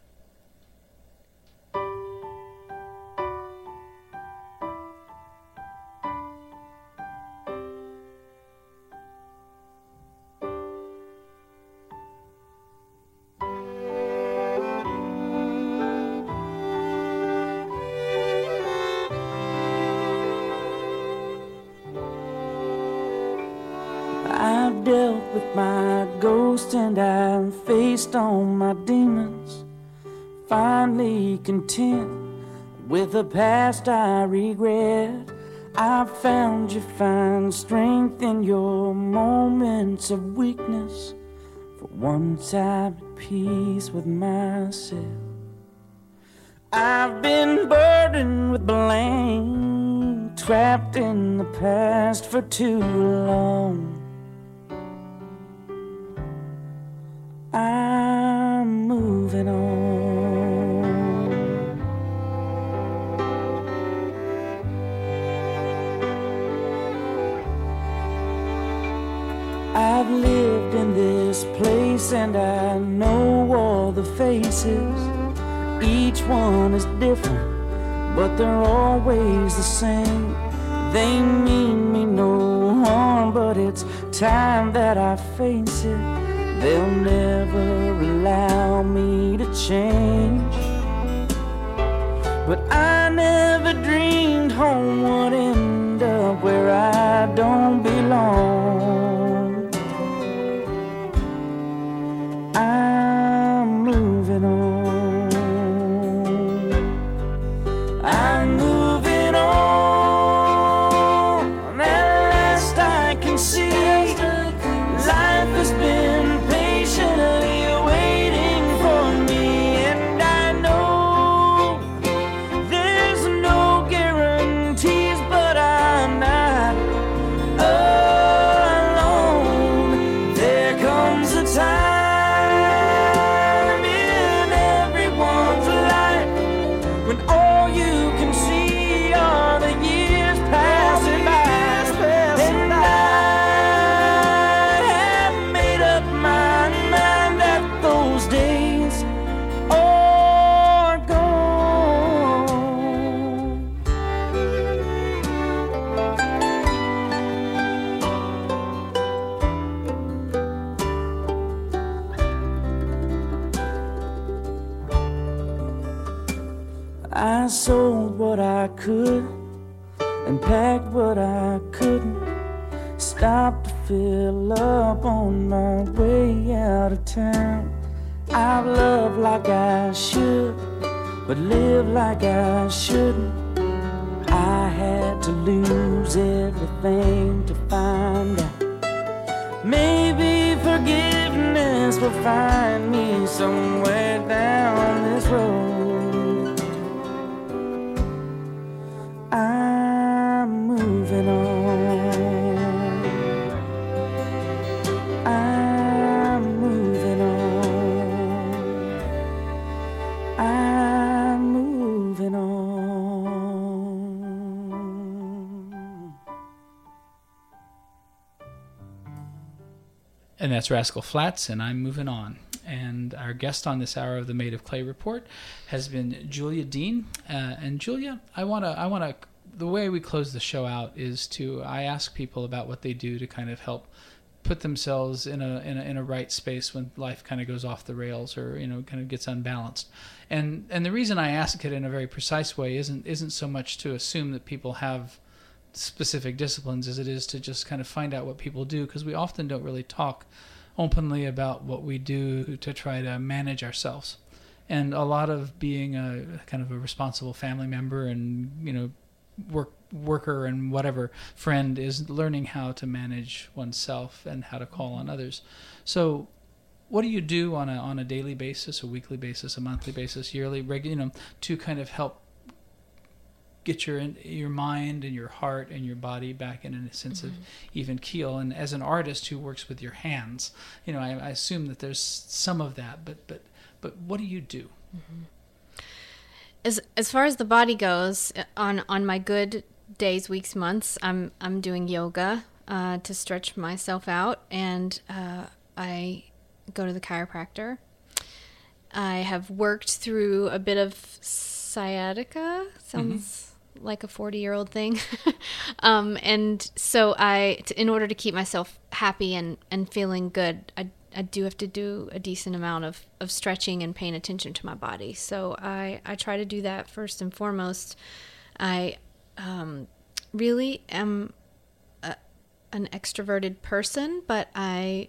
I've dealt with my ghost and I've faced all my demons, finally content with the past I regret. I've found you find strength in your moments of weakness. For once I'm at peace with myself. I've been burdened with blame, trapped in the past for too long. I'm moving on. I've lived in this place and I know all the faces. Each one is different, but they're always the same. They mean me no harm, but it's time that I face it. They'll never allow me to change. But I never dreamed home would end up where I don't belong. I'm moving on. I'm moving on. At last I can see life has been patiently waiting for me, and I know there's no guarantees, but I'm not alone. There comes a time in everyone's life when all you can see are the years passing by, and I have made up my mind that those days are gone. I sold what I could and packed what I couldn't. Stopped to fill up on my way out of town. I've loved like I should, but lived like I shouldn't. I had to lose everything to find out. Maybe forgiveness will find me somewhere down this road. I'm moving on. I'm moving on. I'm moving on. And that's Rascal Flatts, and I'm moving on. And our guest on this hour of the Made of Clay Report has been Julia Dean. Uh, and Julia, I want to, I want to, the way we close the show out is to, I ask people about what they do to kind of help put themselves in a, in a, in a right space when life kind of goes off the rails or, you know, kind of gets unbalanced. And, and the reason I ask it in a very precise way isn't, isn't so much to assume that people have specific disciplines as it is to just kind of find out what people do, because we often don't really talk openly about what we do to try to manage ourselves. And a lot of being a kind of a responsible family member and, you know, work worker and whatever friend is learning how to manage oneself and how to call on others. So what do you do on a on a daily basis, a weekly basis, a monthly basis, yearly, regular, you know, to kind of help get your your mind and your heart and your body back in a sense mm-hmm. of even keel? And as an artist who works with your hands, you know, I, I assume that there's some of that, but but but what do you do? Mm-hmm. As as far as the body goes, on on my good days, weeks, months, I'm I'm doing yoga uh, to stretch myself out, and uh, I go to the chiropractor. I have worked through a bit of sciatica. Sounds mm-hmm. like a forty-year-old thing. um, and so I, t- in order to keep myself happy and, and feeling good, I I do have to do a decent amount of, of stretching and paying attention to my body. So I, I try to do that first and foremost. I um, really am a, an extroverted person, but I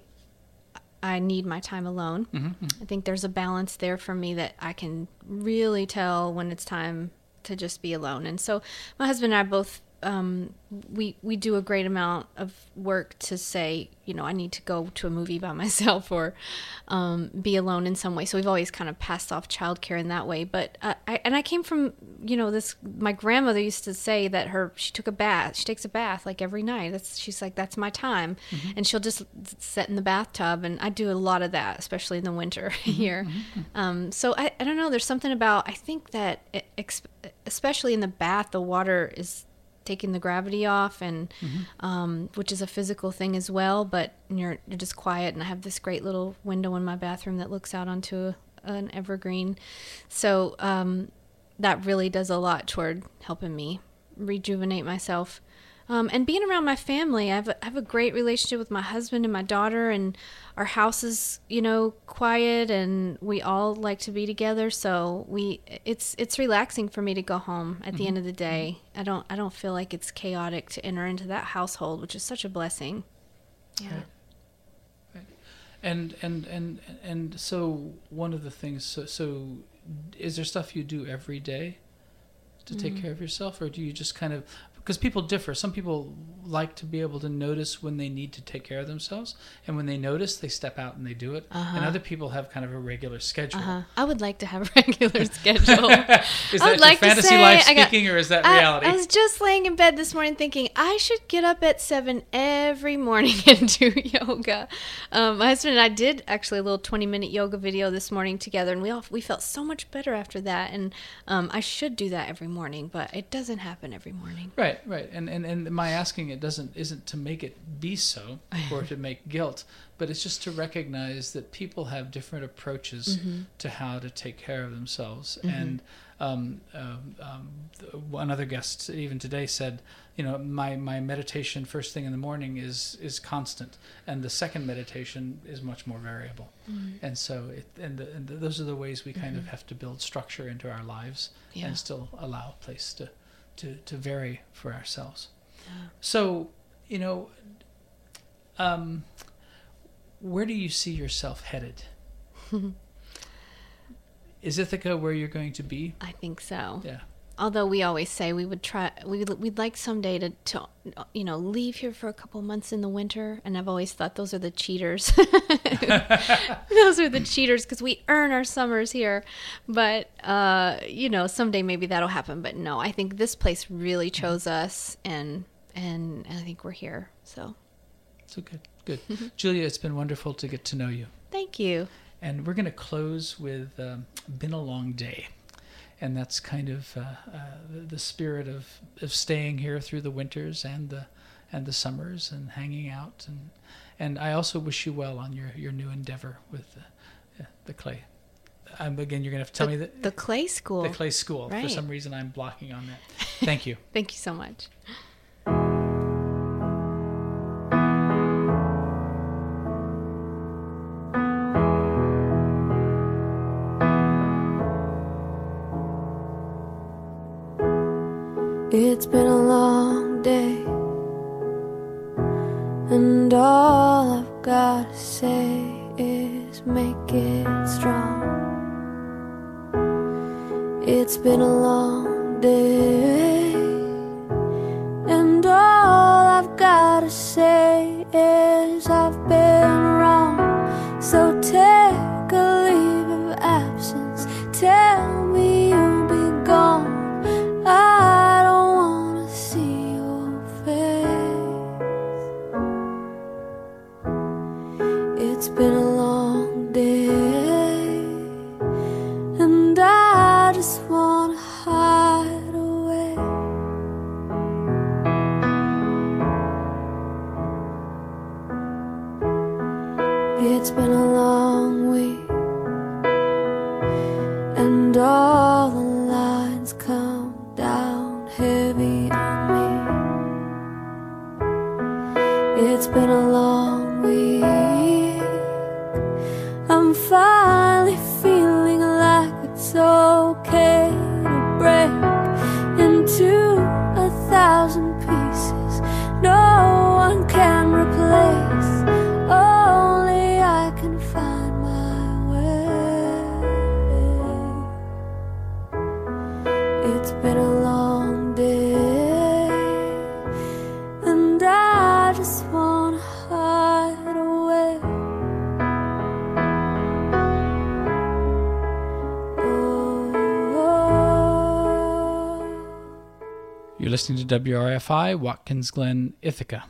I need my time alone. Mm-hmm, mm-hmm. I think there's a balance there for me that I can really tell when it's time to just be alone. And so my husband and I both, um, we we do a great amount of work to say, you know, I need to go to a movie by myself or um, be alone in some way. So we've always kind of passed off childcare in that way. But uh, I and I came from, you know, this. My grandmother used to say that her she took a bath. She takes a bath like every night. That's she's like that's my time, mm-hmm. and she'll just sit in the bathtub. And I do a lot of that, especially in the winter here. Mm-hmm. Um, so I I don't know. There's something about I think that it, especially in the bath, the water is taking the gravity off, and mm-hmm. um, which is a physical thing as well. But you're you're just quiet, and I have this great little window in my bathroom that looks out onto a, an evergreen. So um, that really does a lot toward helping me rejuvenate myself. Um, and being around my family, I have, a, I have a great relationship with my husband and my daughter, and our house is, you know, quiet, and we all like to be together. So we, it's it's relaxing for me to go home at mm-hmm. the end of the day. I don't I don't feel like it's chaotic to enter into that household, which is such a blessing. Yeah. Right. Right. And and and and so one of the things. So, so is there stuff you do every day to take mm-hmm. care of yourself, or do you just kind of? Because people differ. Some people like to be able to notice when they need to take care of themselves, and when they notice, they step out and they do it. Uh-huh. And other people have kind of a regular schedule. Uh-huh. I would like to have a regular schedule. Is that your like fantasy say, life speaking, got, or is that I, reality? I was just laying in bed this morning thinking I should get up at seven every morning and do yoga. Um, my husband and I did actually a little twenty-minute yoga video this morning together, and we all we felt so much better after that. And um, I should do that every morning, but it doesn't happen every morning. Right. Right, right, and, and and my asking it doesn't isn't to make it be so or to make guilt, but it's just to recognize that people have different approaches mm-hmm. to how to take care of themselves. Mm-hmm. And um, um, um, one other guest even today said, you know, my, my meditation first thing in the morning is is constant, and the second meditation is much more variable. Mm-hmm. And so, it, and, the, and the, those are the ways we kind mm-hmm. of have to build structure into our lives yeah. and still allow a place to. To, to vary for ourselves. Yeah. So, you know, um, where do you see yourself headed? Is Ithaca where you're going to be? I think so. Yeah. Although we always say we would try, we we'd like someday to, to, you know, leave here for a couple months in the winter. And I've always thought those are the cheaters. Those are the cheaters because we earn our summers here. But, uh, you know, someday maybe that'll happen. But no, I think this place really chose us, and and, and I think we're here. So. So good, good. Julia, it's been wonderful to get to know you. Thank you. And we're going to close with um, Been a Long Day. And that's kind of uh, uh, the spirit of, of staying here through the winters and the and the summers and hanging out. And and I also wish you well on your, your new endeavor with uh, Yeah, the Clay. Um, again, you're going to have to tell the, me that. The Clay School. The Clay School. Right. For some reason, I'm blocking on that. Thank you. Thank you so much. It's been a long day, and all I've got to say is make it strong. It's been a long day, and all I've got to say is I've been wrong. So take a leave of absence, tell me you'll be gone. I don't wanna see your face. It's been a long day, and I just wanna hide away. It's been a long week, and all the lines come down heavy on me. It's been a long week, I'm finally feeling like it's okay to break into a thousand pieces no one can replace. Only I can find my way. It's been a long day, and I just wanna hide away. Oh, You're listening to W R F I, Watkins Glen, Ithaca.